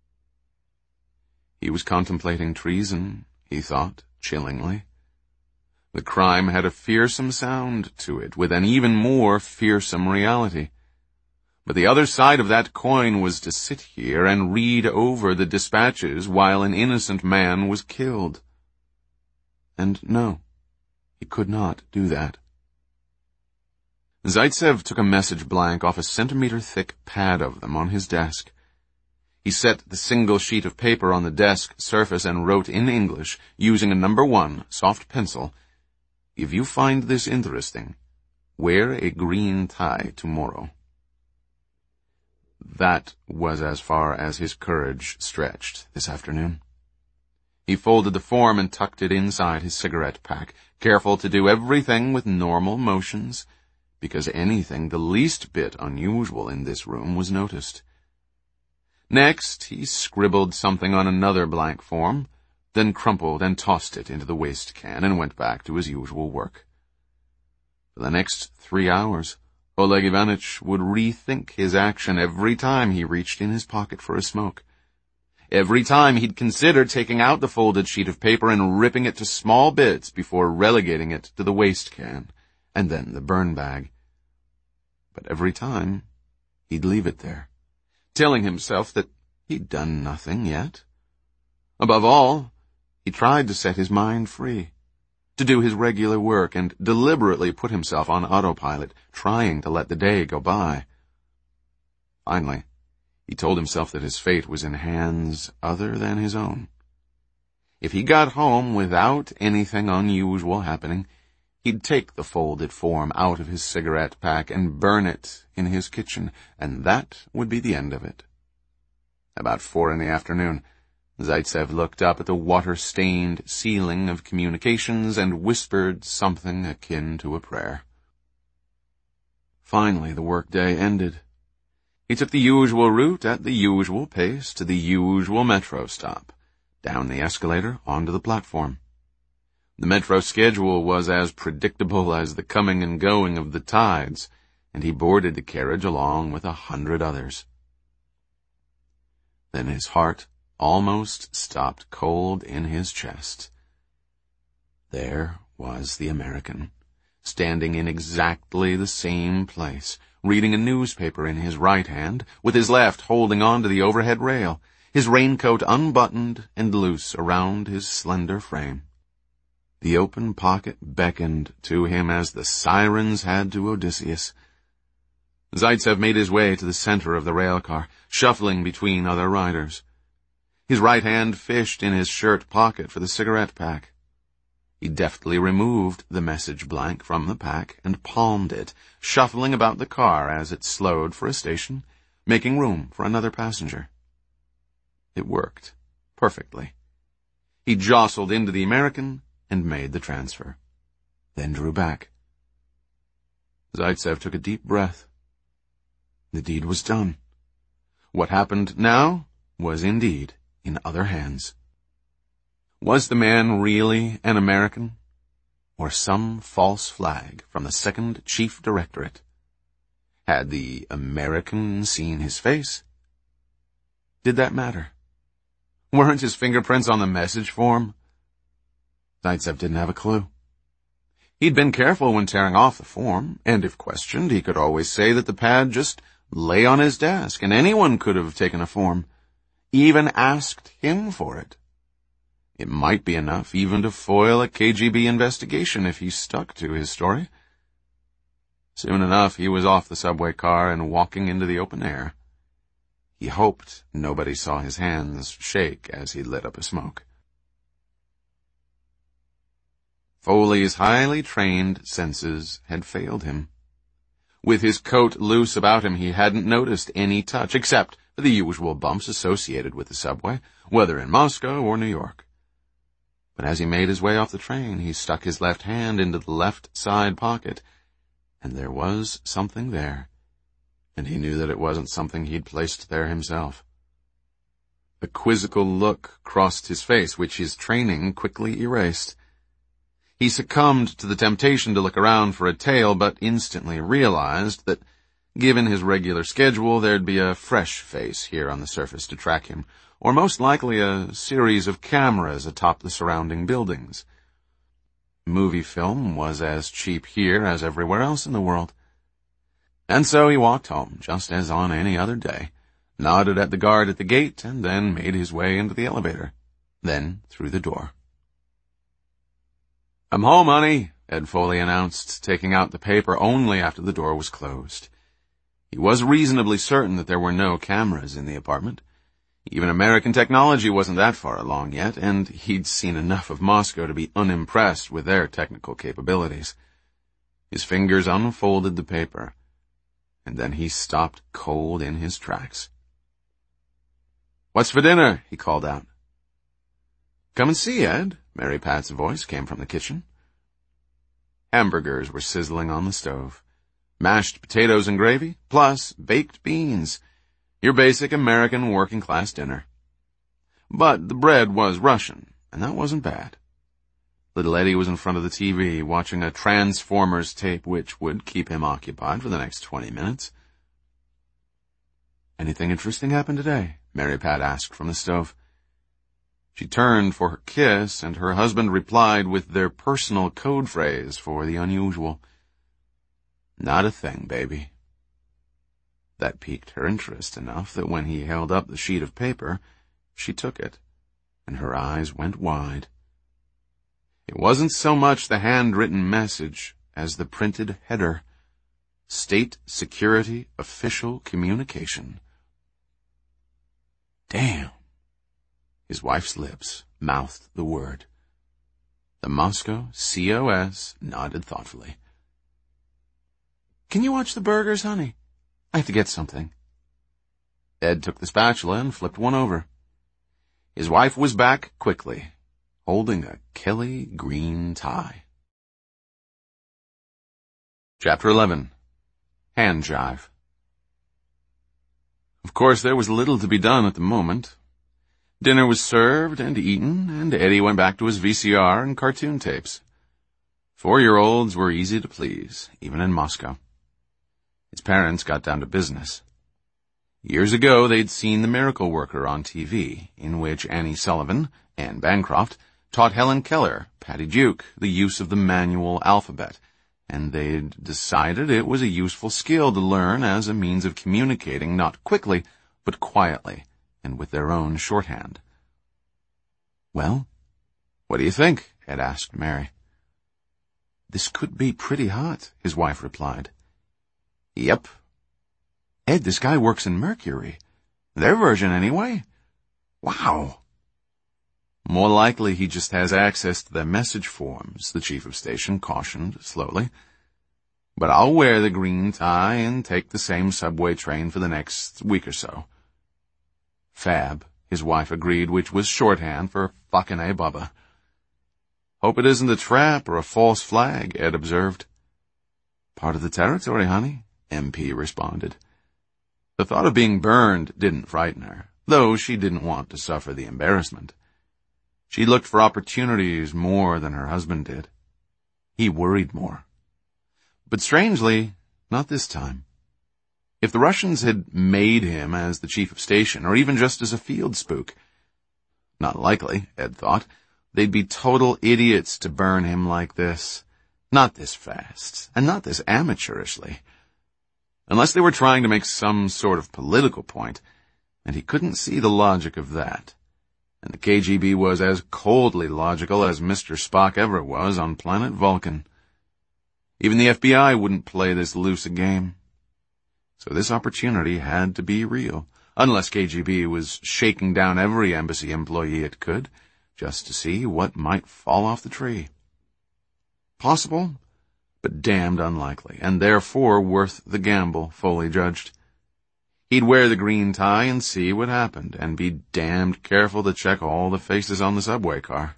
He was contemplating treason, he thought, chillingly. The crime had a fearsome sound to it, with an even more fearsome reality. But the other side of that coin was to sit here and read over the dispatches while an innocent man was killed. And no, he could not do that. Zaitsev took a message blank off a centimeter-thick pad of them on his desk. He set the single sheet of paper on the desk surface and wrote in English, using a number one soft pencil, "If you find this interesting, wear a green tie tomorrow." That was as far as his courage stretched this afternoon. He folded the form and tucked it inside his cigarette pack, careful to do everything with normal motions, because anything the least bit unusual in this room was noticed. Next, he scribbled something on another blank form, then crumpled and tossed it into the waste can and went back to his usual work. For the next three hours, Oleg Ivanitch would rethink his action every time he reached in his pocket for a smoke. Every time he'd consider taking out the folded sheet of paper and ripping it to small bits before relegating it to the waste can, and then the burn bag. But every time, he'd leave it there, telling himself that he'd done nothing yet. Above all, he tried to set his mind free, to do his regular work and deliberately put himself on autopilot, trying to let the day go by. Finally, he told himself that his fate was in hands other than his own. If he got home without anything unusual happening, he'd take the folded form out of his cigarette pack and burn it in his kitchen, and that would be the end of it. About four in the afternoon, Zaitsev looked up at the water-stained ceiling of communications and whispered something akin to a prayer. Finally, the workday ended. He took the usual route at the usual pace to the usual metro stop, down the escalator onto the platform. The metro schedule was as predictable as the coming and going of the tides, and he boarded the carriage along with a hundred others. Then his heart almost stopped cold in his chest. There was the American, standing in exactly the same place, reading a newspaper in his right hand, with his left holding on to the overhead rail, his raincoat unbuttoned and loose around his slender frame. The open pocket beckoned to him as the sirens had to Odysseus. Zaitsev made his way to the center of the railcar, shuffling between other riders. His right hand fished in his shirt pocket for the cigarette pack. He deftly removed the message blank from the pack and palmed it, shuffling about the car as it slowed for a station, making room for another passenger. It worked perfectly. He jostled into the American and made the transfer, then drew back. Zaitsev took a deep breath. The deed was done. What happened now was indeed in other hands. Was the man really an American, or some false flag from the Second Chief Directorate? Had the American seen his face? Did that matter? Weren't his fingerprints on the message form? Zaitsev didn't have a clue. He'd been careful when tearing off the form, and if questioned, he could always say that the pad just lay on his desk, and anyone could have taken a form, even asked him for it. It might be enough even to foil a K G B investigation if he stuck to his story. Soon enough, he was off the subway car and walking into the open air. He hoped nobody saw his hands shake as he lit up a smoke. Foley's highly trained senses had failed him. With his coat loose about him, he hadn't noticed any touch, except for the usual bumps associated with the subway, whether in Moscow or New York. But as he made his way off the train, he stuck his left hand into the left side pocket, and there was something there, and he knew that it wasn't something he'd placed there himself. A quizzical look crossed his face, which his training quickly erased. He succumbed to the temptation to look around for a tail, but instantly realized that, given his regular schedule, there'd be a fresh face here on the surface to track him, or most likely a series of cameras atop the surrounding buildings. Movie film was as cheap here as everywhere else in the world. And so he walked home, just as on any other day, nodded at the guard at the gate, and then made his way into the elevator, then through the door. "I'm home, honey," Ed Foley announced, taking out the paper only after the door was closed. He was reasonably certain that there were no cameras in the apartment. Even American technology wasn't that far along yet, and he'd seen enough of Moscow to be unimpressed with their technical capabilities. His fingers unfolded the paper, and then he stopped cold in his tracks. "What's for dinner?" he called out. "Come and see, Ed," Mary Pat's voice came from the kitchen. Hamburgers were sizzling on the stove. Mashed potatoes and gravy, plus baked beans. Your basic American working-class dinner. But the bread was Russian, and that wasn't bad. Little Eddie was in front of the T V, watching a Transformers tape which would keep him occupied for the next twenty minutes. "Anything interesting happened today?" Mary Pat asked from the stove. She turned for her kiss, and her husband replied with their personal code phrase for the unusual. "Not a thing, baby." That piqued her interest enough that when he held up the sheet of paper, she took it, and her eyes went wide. It wasn't so much the handwritten message as the printed header. State Security Official Communication. Damn. His wife's lips mouthed the word. The Moscow C O S nodded thoughtfully. "Can you watch the burgers, honey? I have to get something." Ed took the spatula and flipped one over. His wife was back quickly, holding a Kelly green tie. Chapter eleven. Hand Jive. Of course, there was little to be done at the moment. Dinner was served and eaten, and Eddie went back to his V C R and cartoon tapes. Four-year-olds were easy to please, even in Moscow. His parents got down to business. Years ago, they'd seen The Miracle Worker on T V, in which Annie Sullivan, Anne Bancroft, taught Helen Keller, Patty Duke, the use of the manual alphabet, and they'd decided it was a useful skill to learn as a means of communicating not quickly, but quietly, and with their own shorthand. "Well, what do you think?" Ed asked Mary. "This could be pretty hot," his wife replied. "Yep." "Ed, this guy works in Mercury. Their version, anyway. Wow." "More likely he just has access to their message forms," the chief of station cautioned slowly. "But I'll wear the green tie and take the same subway train for the next week or so." "Fab," his wife agreed, which was shorthand for fucking A Bubba. "Hope it isn't a trap or a false flag," Ed observed. "Part of the territory, honey," M P responded. The thought of being burned didn't frighten her, though she didn't want to suffer the embarrassment. She looked for opportunities more than her husband did. He worried more. But strangely, not this time. If the Russians had made him as the chief of station, or even just as a field spook, not likely, Ed thought, they'd be total idiots to burn him like this. Not this fast, and not this amateurishly. Unless they were trying to make some sort of political point, and he couldn't see the logic of that. And the K G B was as coldly logical as Mister Spock ever was on planet Vulcan. Even the F B I wouldn't play this loose a game. So this opportunity had to be real, unless K G B was shaking down every embassy employee it could, just to see what might fall off the tree. Possible, but damned unlikely, and therefore worth the gamble, Foley judged. He'd wear the green tie and see what happened, and be damned careful to check all the faces on the subway car.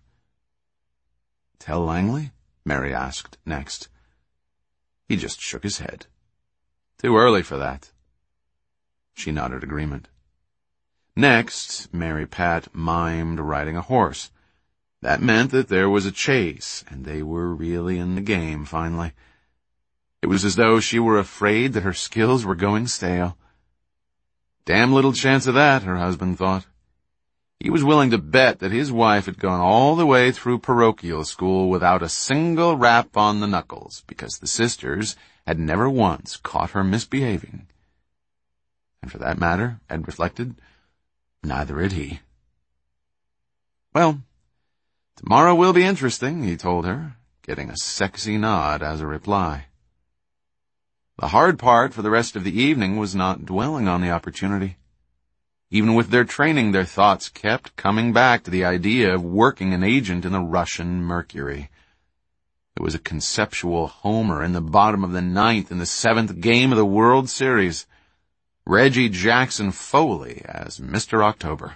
"Tell Langley?" Mary asked next. He just shook his head. "Too early for that." She nodded agreement. Next, Mary Pat mimed riding a horse. That meant that there was a chase, and they were really in the game, finally. It was as though she were afraid that her skills were going stale. Damn little chance of that, her husband thought. He was willing to bet that his wife had gone all the way through parochial school without a single rap on the knuckles, because the sisters had never once caught her misbehaving. And for that matter, Ed reflected, neither had he. "Well, tomorrow will be interesting," he told her, getting a sexy nod as a reply. The hard part for the rest of the evening was not dwelling on the opportunity. Even with their training, their thoughts kept coming back to the idea of working an agent in the Russian Mercury. It was a conceptual homer in the bottom of the ninth in the seventh game of the World Series. Reggie Jackson Foley as Mister October.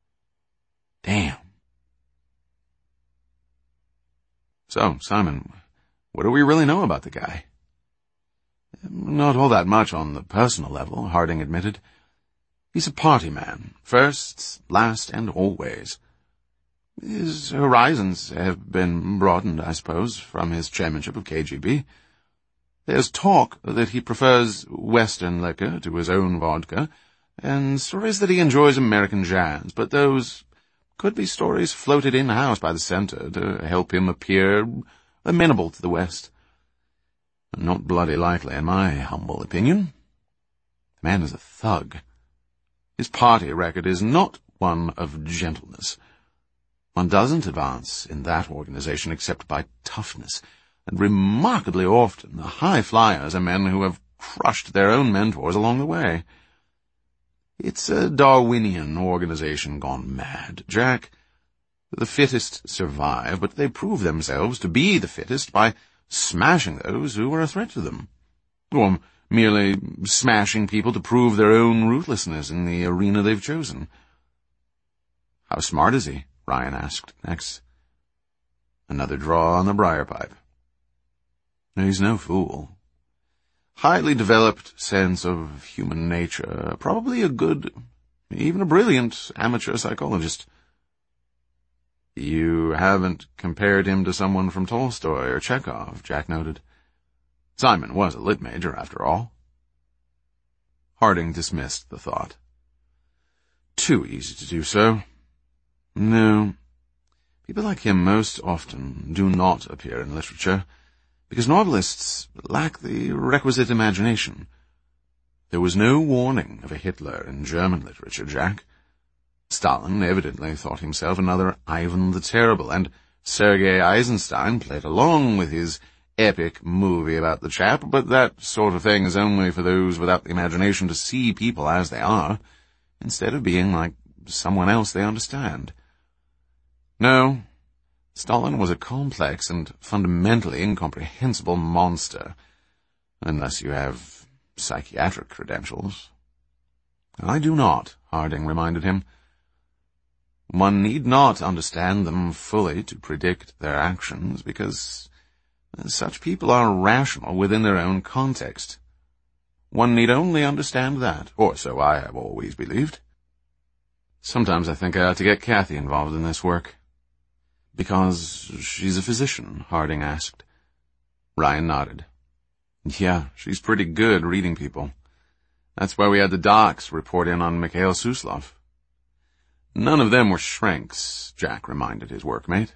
Damn. So, Simon, what do we really know about the guy? "Not all that much on the personal level," Harding admitted. He's a party man, first, last, and always. His horizons have been broadened, I suppose, from his chairmanship of K G B. There's talk that he prefers Western liquor to his own vodka, and stories that he enjoys American jazz, but those could be stories floated in-house by the Center to help him appear amenable to the West. Not bloody likely, in my humble opinion. The man is a thug. His party record is not one of gentleness. One doesn't advance in that organization except by toughness, and remarkably often the high flyers are men who have crushed their own mentors along the way. It's a Darwinian organization gone mad, Jack. The fittest survive, but they prove themselves to be the fittest by smashing those who are a threat to them, or merely smashing people to prove their own ruthlessness in the arena they've chosen. How smart is he? Ryan asked next. Another draw on the briar pipe. He's no fool. Highly developed sense of human nature, probably a good, even a brilliant amateur psychologist. You haven't compared him to someone from Tolstoy or Chekhov, Jack noted. Simon was a lit major, after all. Harding dismissed the thought. Too easy to do so. No, people like him most often do not appear in literature, because novelists lack the requisite imagination. There was no warning of a Hitler in German literature, Jack. Stalin evidently thought himself another Ivan the Terrible, and Sergei Eisenstein played along with his epic movie about the chap, but that sort of thing is only for those without the imagination to see people as they are, instead of being like someone else they understand. No, Stalin was a complex and fundamentally incomprehensible monster, unless you have psychiatric credentials. I do not, Harding reminded him. One need not understand them fully to predict their actions, because such people are rational within their own context. One need only understand that, or so I have always believed. Sometimes I think I ought to get Kathy involved in this work. Because she's a physician, Harding asked. Ryan nodded. Yeah, she's pretty good reading people. That's why we had the docs report in on Mikhail Suslov. None of them were shrinks, Jack reminded his workmate.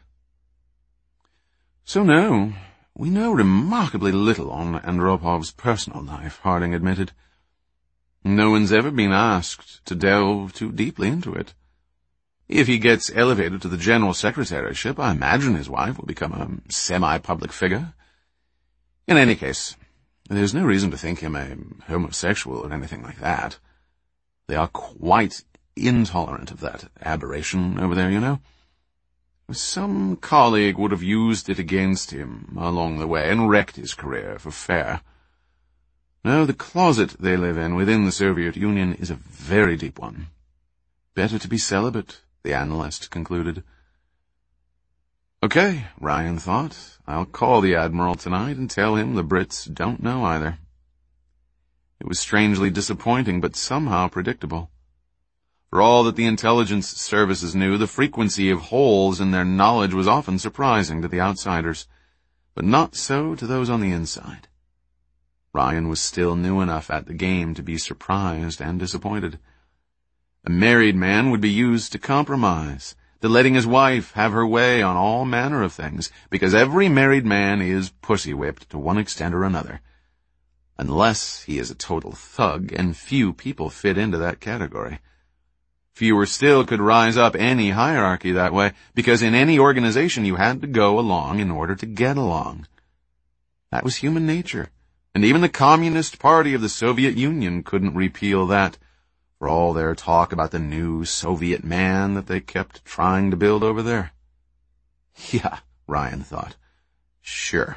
So no, we know remarkably little on Andropov's personal life, Harding admitted. No one's ever been asked to delve too deeply into it. If he gets elevated to the general secretaryship, I imagine his wife will become a semi-public figure. In any case, there's no reason to think him a homosexual or anything like that. They are quite intolerant of that aberration over there, you know. Some colleague would have used it against him along the way and wrecked his career for fair. No, the closet they live in within the Soviet Union is a very deep one. Better to be celibate, the analyst concluded. Okay, Ryan thought. I'll call the Admiral tonight and tell him the Brits don't know either. It was strangely disappointing, but somehow predictable. For all that the intelligence services knew, the frequency of holes in their knowledge was often surprising to the outsiders, but not so to those on the inside. Ryan was still new enough at the game to be surprised and disappointed. A married man would be used to compromise, to letting his wife have her way on all manner of things, because every married man is pussy-whipped to one extent or another. Unless he is a total thug, and few people fit into that category. Fewer still could rise up any hierarchy that way, because in any organization you had to go along in order to get along. That was human nature, and even the Communist Party of the Soviet Union couldn't repeal that, for all their talk about the new Soviet man that they kept trying to build over there. Yeah, Ryan thought. Sure.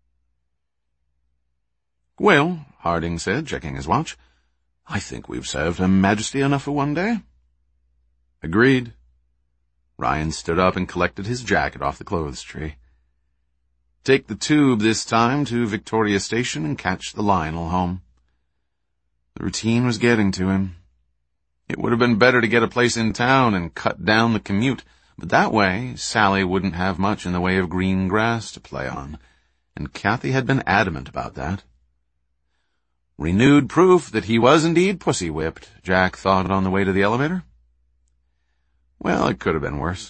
Well, Harding said, checking his watch, I think we've served Her Majesty enough for one day. Agreed. Ryan stood up and collected his jacket off the clothes tree. Take the tube this time to Victoria Station and catch the Lionel home. The routine was getting to him. It would have been better to get a place in town and cut down the commute, but that way Sally wouldn't have much in the way of green grass to play on, and Kathy had been adamant about that. Renewed proof that he was indeed pussy-whipped, Jack thought on the way to the elevator. Well, it could have been worse.